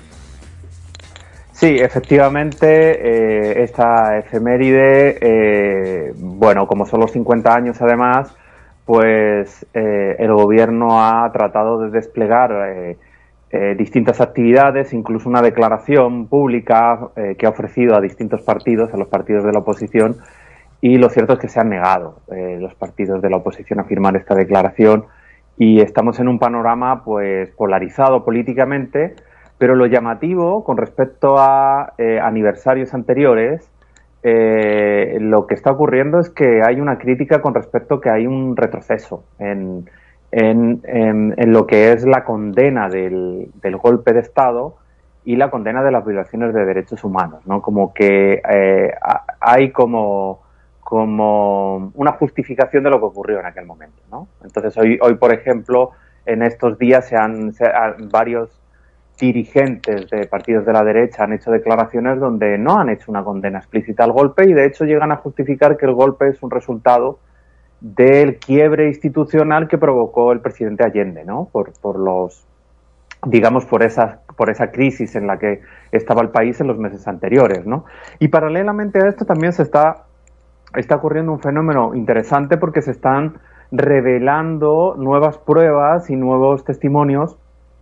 Sí, efectivamente, eh, esta efeméride, eh, bueno, como son los cincuenta años además, pues eh, el gobierno ha tratado de desplegar eh, eh, distintas actividades, incluso una declaración pública eh, que ha ofrecido a distintos partidos, a los partidos de la oposición, y lo cierto es que se han negado eh, los partidos de la oposición a firmar esta declaración y estamos en un panorama pues polarizado políticamente. Pero lo llamativo, con respecto a eh, aniversarios anteriores, eh, lo que está ocurriendo es que hay una crítica con respecto a que hay un retroceso en, en, en, en lo que es la condena del, del golpe de Estado y la condena de las violaciones de derechos humanos, ¿no? Como que eh, hay como, como una justificación de lo que ocurrió en aquel momento, ¿no? Entonces, hoy, hoy por ejemplo, en estos días se han, se han varios dirigentes de partidos de la derecha han hecho declaraciones donde no han hecho una condena explícita al golpe y de hecho llegan a justificar que el golpe es un resultado del quiebre institucional que provocó el presidente Allende, ¿no? Por, por los, digamos, por esa, por esa crisis en la que estaba el país en los meses anteriores, ¿no? Y paralelamente a esto también se está, está ocurriendo un fenómeno interesante porque se están revelando nuevas pruebas y nuevos testimonios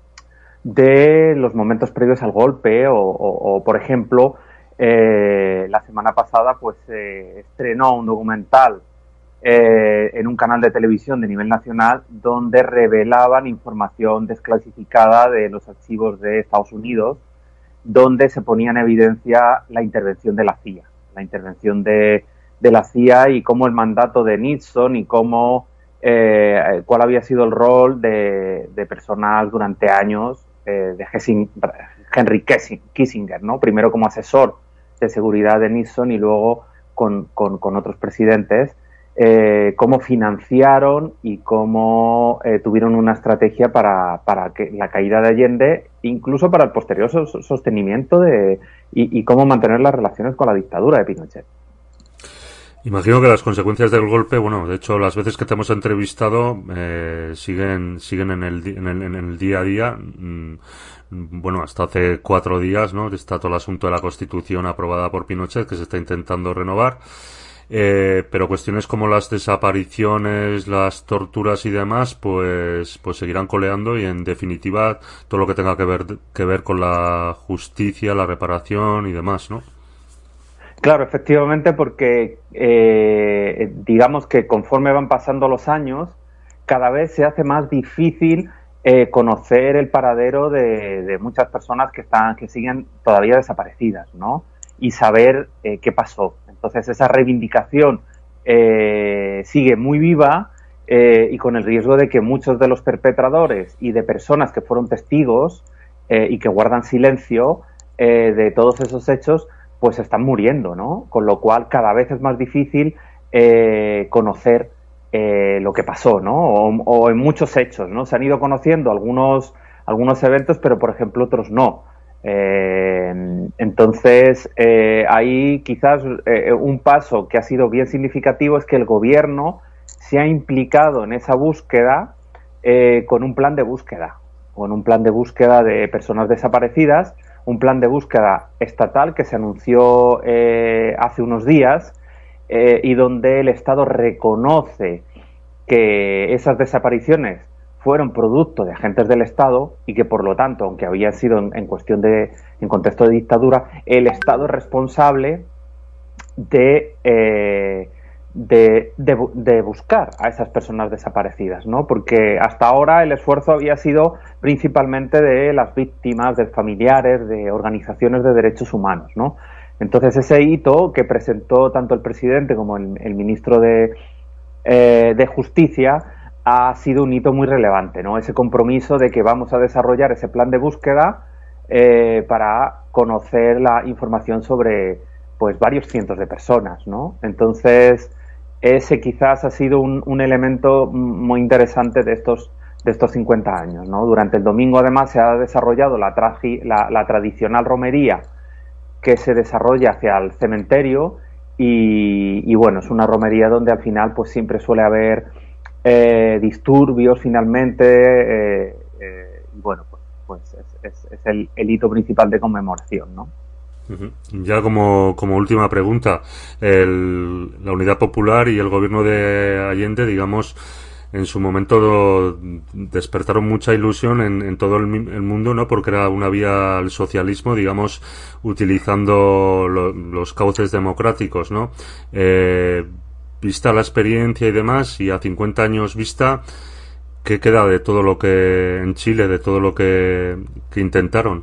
de los momentos previos al golpe o, o, o por ejemplo, eh, la semana pasada pues se eh, estrenó un documental eh, en un canal de televisión de nivel nacional donde revelaban información desclasificada de los archivos de Estados Unidos, donde se ponía en evidencia la intervención de la C I A, la intervención de, de la C I A y cómo el mandato de Nixon y cómo eh, cuál había sido el rol de, de personas durante años de Henry Kissinger, ¿no? Primero como asesor de seguridad de Nixon y luego con, con, con otros presidentes, eh, cómo financiaron y cómo eh, tuvieron una estrategia para, para que la caída de Allende, incluso para el posterior sostenimiento de y, y cómo mantener las relaciones con la dictadura de Pinochet. Imagino que las consecuencias del golpe, bueno, de hecho las veces que te hemos entrevistado eh, siguen siguen en el, en el en el día a día. Mm, bueno, hasta hace cuatro días, ¿no? Está todo el asunto de la Constitución aprobada por Pinochet que se está intentando renovar. Eh, pero cuestiones como las desapariciones, las torturas y demás, pues pues seguirán coleando y en definitiva todo lo que tenga que ver que ver con la justicia, la reparación y demás, ¿no? Claro, efectivamente, porque eh, digamos que conforme van pasando los años, cada vez se hace más difícil eh, conocer el paradero de, de muchas personas que están, que siguen todavía desaparecidas, ¿no? Y saber eh, qué pasó. Entonces esa reivindicación eh, sigue muy viva eh, y con el riesgo de que muchos de los perpetradores y de personas que fueron testigos eh, y que guardan silencio eh, de todos esos hechos pues están muriendo, ¿no? Con lo cual cada vez es más difícil eh, conocer eh, lo que pasó, ¿no? O, o en muchos hechos, ¿no? Se han ido conociendo algunos, algunos eventos, pero por ejemplo otros no. Eh, entonces, eh, ahí quizás eh, un paso que ha sido bien significativo es que el gobierno se ha implicado en esa búsqueda eh, con un plan de búsqueda, con un plan de búsqueda de personas desaparecidas, un plan de búsqueda estatal que se anunció eh, hace unos días eh, y donde el Estado reconoce que esas desapariciones fueron producto de agentes del Estado y que por lo tanto, aunque había sido en, en cuestión de, en contexto de dictadura, el Estado es responsable de, eh, de, de, de buscar a esas personas desaparecidas, ¿no? Porque hasta ahora el esfuerzo había sido principalmente de las víctimas, de familiares, de organizaciones de derechos humanos, ¿no? Entonces ese hito que presentó tanto el presidente como el, el ministro de, eh, de Justicia ha sido un hito muy relevante, ¿no? Ese compromiso de que vamos a desarrollar ese plan de búsqueda eh, para conocer la información sobre pues varios cientos de personas, ¿no? Entonces ese quizás ha sido un, un elemento muy interesante de estos de estos cincuenta años, ¿no? Durante el domingo además se ha desarrollado la, tragi, la, la tradicional romería que se desarrolla hacia el cementerio y, y bueno, es una romería donde al final pues siempre suele haber eh, disturbios finalmente eh, eh, y bueno, pues, pues es, es, es el, el hito principal de conmemoración, ¿no? Ya como, como última pregunta, el, la Unidad Popular y el gobierno de Allende, digamos, en su momento despertaron mucha ilusión en, en todo el, el mundo, ¿no? Porque era una vía al socialismo, digamos, utilizando lo, los cauces democráticos, ¿no? Eh, vista la experiencia y demás, y a cincuenta años vista, ¿qué queda de todo lo que en Chile, de todo lo que, que intentaron?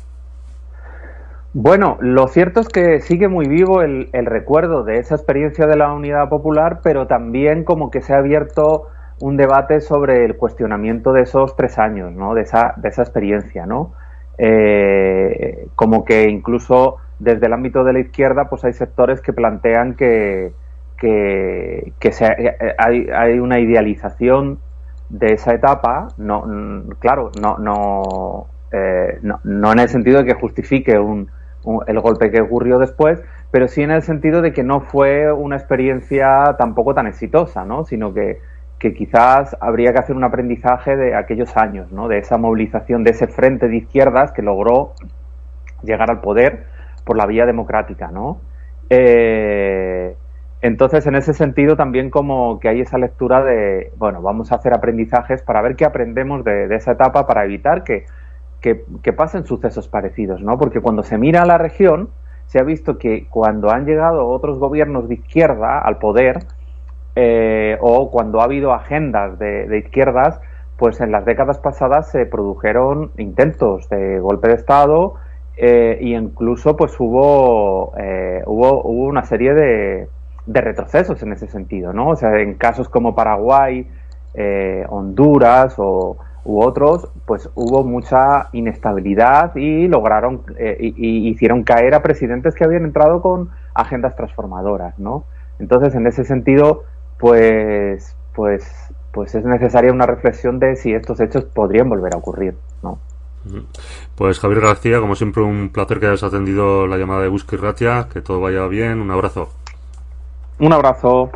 Bueno, lo cierto es que sigue muy vivo el, el recuerdo de esa experiencia de la Unidad Popular, pero también como que se ha abierto un debate sobre el cuestionamiento de esos tres años, ¿no? De esa, de esa experiencia, ¿no? Eh, como que incluso desde el ámbito de la izquierda, pues hay sectores que plantean que, que, que se, hay, hay una idealización de esa etapa, no, claro, no, no, eh, no, no en el sentido de que justifique un el golpe que ocurrió después, pero sí en el sentido de que no fue una experiencia tampoco tan exitosa, ¿no? Sino que, que quizás habría que hacer un aprendizaje de aquellos años, ¿no? De esa movilización, de ese frente de izquierdas que logró llegar al poder por la vía democrática, ¿no? Eh, entonces, en ese sentido, también como que hay esa lectura de, bueno, vamos a hacer aprendizajes para ver qué aprendemos de, de esa etapa para evitar que Que, que pasen sucesos parecidos, ¿no? Porque cuando se mira a la región, se ha visto que cuando han llegado otros gobiernos de izquierda al poder, eh, o cuando ha habido agendas de, de izquierdas, pues en las décadas pasadas se produjeron intentos de golpe de Estado eh, y incluso pues hubo, eh, hubo, hubo una serie de, de retrocesos en ese sentido, ¿no? O sea, en casos como Paraguay, eh, Honduras o u otros, pues hubo mucha inestabilidad y lograron eh, y, y hicieron caer a presidentes que habían entrado con agendas transformadoras, ¿no? Entonces, en ese sentido, pues, pues, pues es necesaria una reflexión de si estos hechos podrían volver a ocurrir, ¿no? Pues Javier García, como siempre, un placer que hayas atendido la llamada de Euskal Irratia, que todo vaya bien, un abrazo. Un abrazo.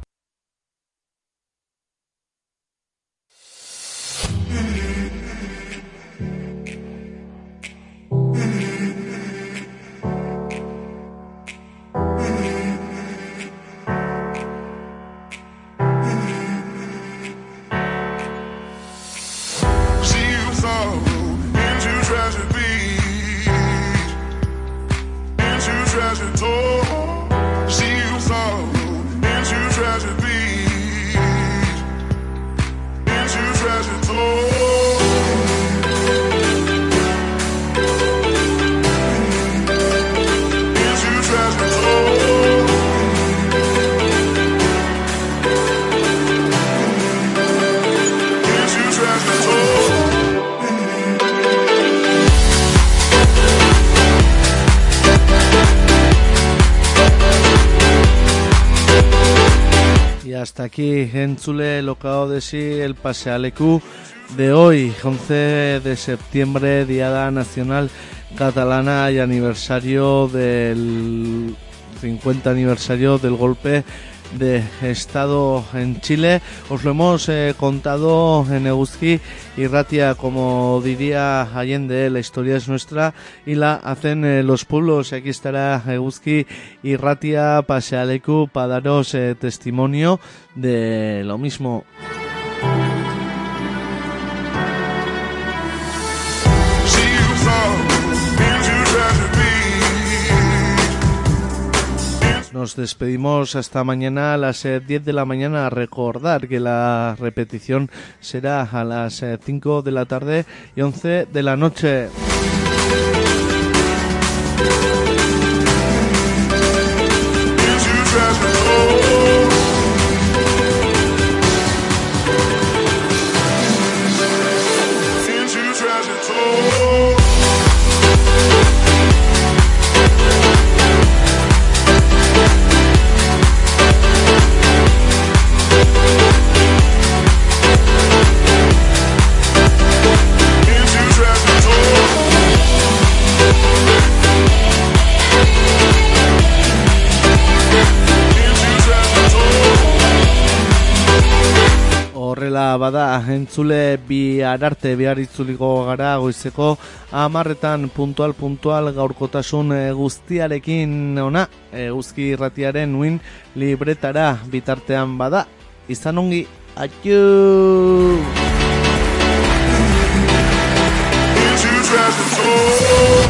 Hasta aquí, entzule lokao desi el pasealeku de hoy, once de septiembre, Diada Nacional Catalana y aniversario del cincuenta aniversario del golpe de Estado en Chile. Os lo hemos eh, contado en Eguzki Irratia, como diría Allende, la historia es nuestra y la hacen eh, los pueblos. Y aquí estará Eguzki Irratia Pasealeku para daros eh, testimonio de lo mismo. Nos despedimos hasta mañana a las eh, diez de la mañana. Recordar que la repetición será a las eh, cinco de la tarde y once de la noche. Horrela bada, entzule bihar arte bihar itzuliko gara goizeko hamarretan puntual puntual gaurkotasun e, guztiarekin ona, eguzki irratiaren uin libretara bitartean bada. Izan ongi, adieu!